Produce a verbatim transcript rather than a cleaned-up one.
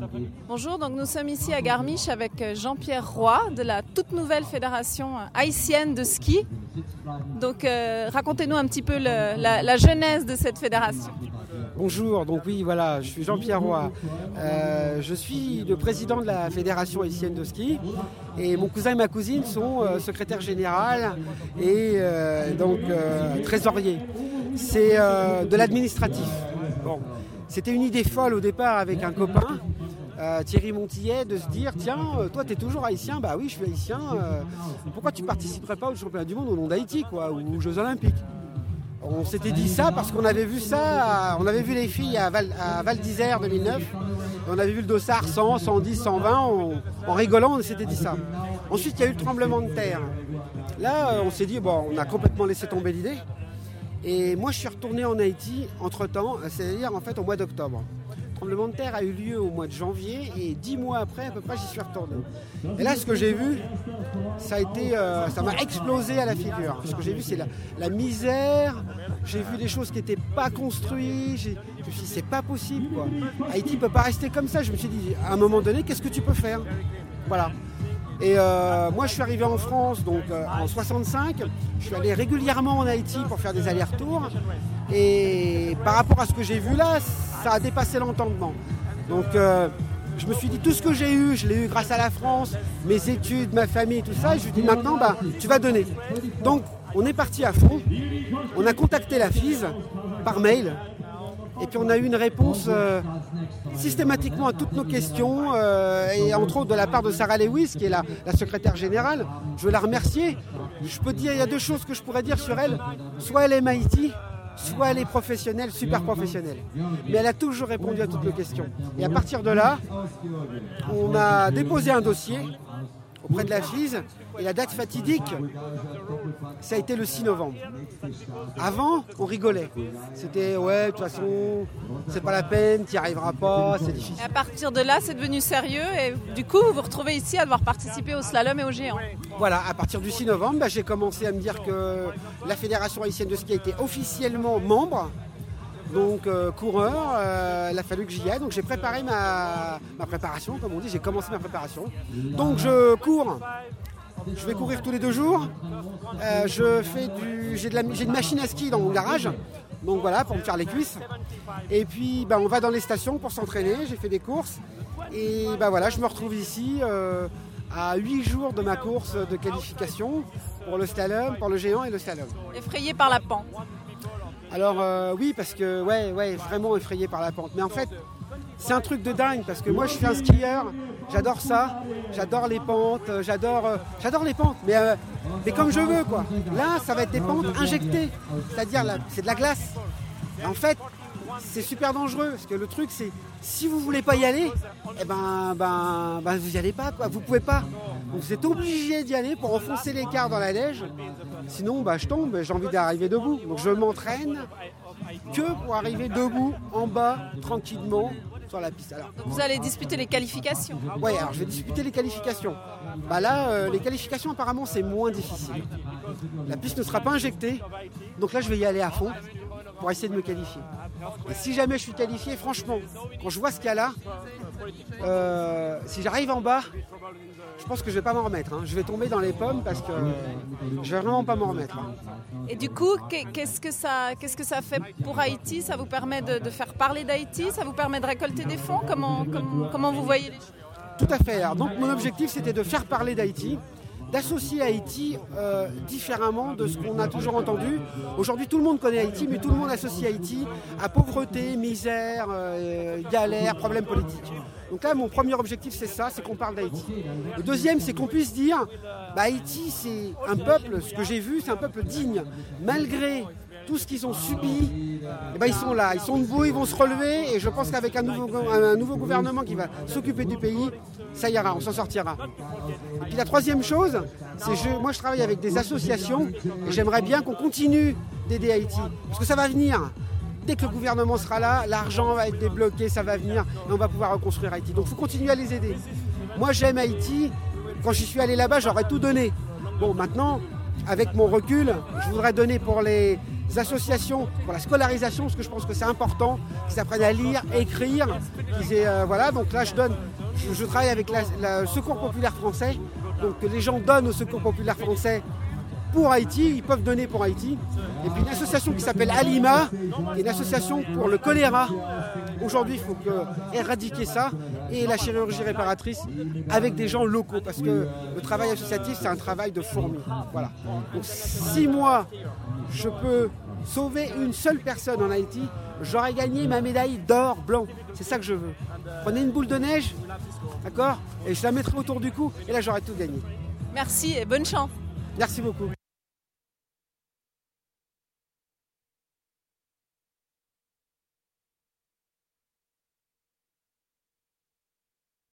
Bonjour, donc nous sommes ici à Garmisch avec Jean-Pierre Roy de la toute nouvelle fédération haïtienne de ski. Donc euh, racontez-nous un petit peu le, la, la genèse de cette fédération. Bonjour, donc oui, voilà, je suis Jean-Pierre Roy. Euh, je suis le président de la Fédération haïtienne de ski et mon cousin et ma cousine sont euh, secrétaire général et euh, donc euh, trésorier. C'est euh, de l'administratif. Bon, c'était une idée folle au départ avec un copain, euh, Thierry Montillet, de se dire tiens, euh, toi tu es toujours haïtien, bah oui je suis haïtien, euh, pourquoi tu participerais pas au championnat du monde au nom d'Haïti quoi, ou aux Jeux Olympiques? On s'était dit ça parce qu'on avait vu ça, on avait vu les filles à Val, à Val d'Isère deux mille neuf, on avait vu le dossard cent, cent dix, cent vingt, on, en rigolant on s'était dit ça. Ensuite il y a eu le tremblement de terre. Là on s'est dit bon, on a complètement laissé tomber l'idée. Et moi je suis retourné en Haïti entre temps, c'est-à-dire en fait au mois d'octobre. Le tremblement de terre a eu lieu au mois de janvier et dix mois après à peu près j'y suis retourné. Et là ce que j'ai vu, ça a été, euh, ça m'a explosé à la figure. Ce que j'ai vu c'est la, la misère, j'ai vu des choses qui n'étaient pas construites, j'ai, je me suis dit c'est pas possible quoi. Haïti ne peut pas rester comme ça, je me suis dit à un moment donné qu'est-ce que tu peux faire? Voilà. Et euh, moi je suis arrivé en France donc euh, en soixante-cinq, je suis allé régulièrement en Haïti pour faire des allers-retours et par rapport à ce que j'ai vu là, ça a dépassé l'entendement. Donc euh, je me suis dit tout ce que j'ai eu, je l'ai eu grâce à la France, mes études, ma famille, tout ça, et je lui ai dit maintenant bah, tu vas donner. Donc on est parti à fond, on a contacté la F I S par mail. Et puis on a eu une réponse euh, systématiquement à toutes nos questions, euh, et entre autres de la part de Sarah Lewis, qui est la, la secrétaire générale. Je veux la remercier. Je peux dire, il y a deux choses que je pourrais dire sur elle. Soit elle aime Haïti, soit elle est professionnelle, super professionnelle. Mais elle a toujours répondu à toutes nos questions. Et à partir de là, on a déposé un dossier auprès de la F I S, et la date fatidique, ça a été le six novembre. Avant, on rigolait. C'était, ouais, de toute façon, c'est pas la peine, tu n'y arriveras pas, c'est difficile. Et à partir de là, c'est devenu sérieux et du coup, vous vous retrouvez ici à devoir participer au slalom et au géant. Voilà, à partir du six novembre, bah, j'ai commencé à me dire que la Fédération haïtienne de ski a été officiellement membre. Donc euh, coureur, euh, il a fallu que j'y aille, donc j'ai préparé ma, ma préparation, comme on dit, j'ai commencé ma préparation. Donc je cours, je vais courir tous les deux jours, euh, je fais du, j'ai, de la, j'ai une machine à ski dans mon garage, donc voilà, pour me faire les cuisses. Et puis bah, on va dans les stations pour s'entraîner, j'ai fait des courses, et bah, voilà, je me retrouve ici euh, à huit jours de ma course de qualification pour le slalom, pour le géant et le slalom. Effrayé par la pente. Alors euh, oui, parce que ouais, ouais, vraiment effrayé par la pente. Mais en fait, c'est un truc de dingue parce que moi, je suis un skieur, j'adore ça, j'adore les pentes, j'adore, euh, j'adore les pentes, mais, euh, mais comme je veux quoi. Là, ça va être des pentes injectées, c'est-à-dire là, c'est de la glace. Et en fait, c'est super dangereux parce que le truc, c'est si vous voulez pas y aller, eh ben, ben, ben vous y allez pas quoi, vous pouvez pas. Donc vous êtes obligé d'y aller pour enfoncer l'écart dans la neige. Sinon, bah, je tombe, j'ai envie d'arriver debout. Donc je m'entraîne que pour arriver debout, en bas, tranquillement, sur la piste. Alors, donc vous allez disputer les qualifications. Oui, alors je vais disputer les qualifications. Bah là, euh, les qualifications, apparemment, c'est moins difficile. La piste ne sera pas injectée. Donc là, je vais y aller à fond pour essayer de me qualifier. Et si jamais je suis qualifié, franchement, quand je vois ce qu'il y a là, euh, si j'arrive en bas, je pense que je vais pas m'en remettre. Hein. Je vais tomber dans les pommes parce que euh, je vais vraiment pas m'en remettre. Hein. Et du coup, qu'est-ce que ça, qu'est-ce que ça fait pour Haïti? Ça vous permet de, de faire parler d'Haïti? Ça vous permet de récolter des fonds? Comment, comment, comment vous voyez les choses? Tout à fait. Alors, donc mon objectif, c'était de faire parler d'Haïti, d'associer Haïti euh, différemment de ce qu'on a toujours entendu. Aujourd'hui, tout le monde connaît Haïti, mais tout le monde associe Haïti à pauvreté, misère, euh, galère, problèmes politiques. Donc là, mon premier objectif, c'est ça, c'est qu'on parle d'Haïti. Le deuxième, c'est qu'on puisse dire, bah, Haïti, c'est un peuple, ce que j'ai vu, c'est un peuple digne. Malgré tout ce qu'ils ont subi, eh ben, ils sont là, ils sont debout, ils vont se relever, et je pense qu'avec un nouveau, un nouveau gouvernement qui va s'occuper du pays, ça ira, on s'en sortira. Et puis la troisième chose, c'est je, moi je travaille avec des associations, et j'aimerais bien qu'on continue d'aider Haïti, parce que ça va venir. Dès que le gouvernement sera là, l'argent va être débloqué, ça va venir, et on va pouvoir reconstruire Haïti. Donc il faut continuer à les aider. Moi j'aime Haïti, quand j'y suis allé là-bas, j'aurais tout donné. Bon, maintenant, avec mon recul, je voudrais donner pour les, associations pour la scolarisation, parce que je pense que c'est important, qu'ils apprennent à lire, écrire. Qu'ils aient, euh, voilà, donc là, je donne, je, je travaille avec la, la, le Secours populaire français. Donc les gens donnent au Secours populaire français pour Haïti, ils peuvent donner pour Haïti. Et puis une association qui s'appelle Alima, qui est une association pour le choléra. Aujourd'hui, il faut que, éradiquer ça et la chirurgie réparatrice avec des gens locaux, parce que le travail associatif, c'est un travail de fourmi. Voilà. Donc si moi, je peux sauver une seule personne en Haïti, j'aurais gagné ma médaille d'or blanc. C'est ça que je veux. Prenez une boule de neige, d'accord, et je la mettrai autour du cou, et là j'aurais tout gagné. Merci et bonne chance. Merci beaucoup.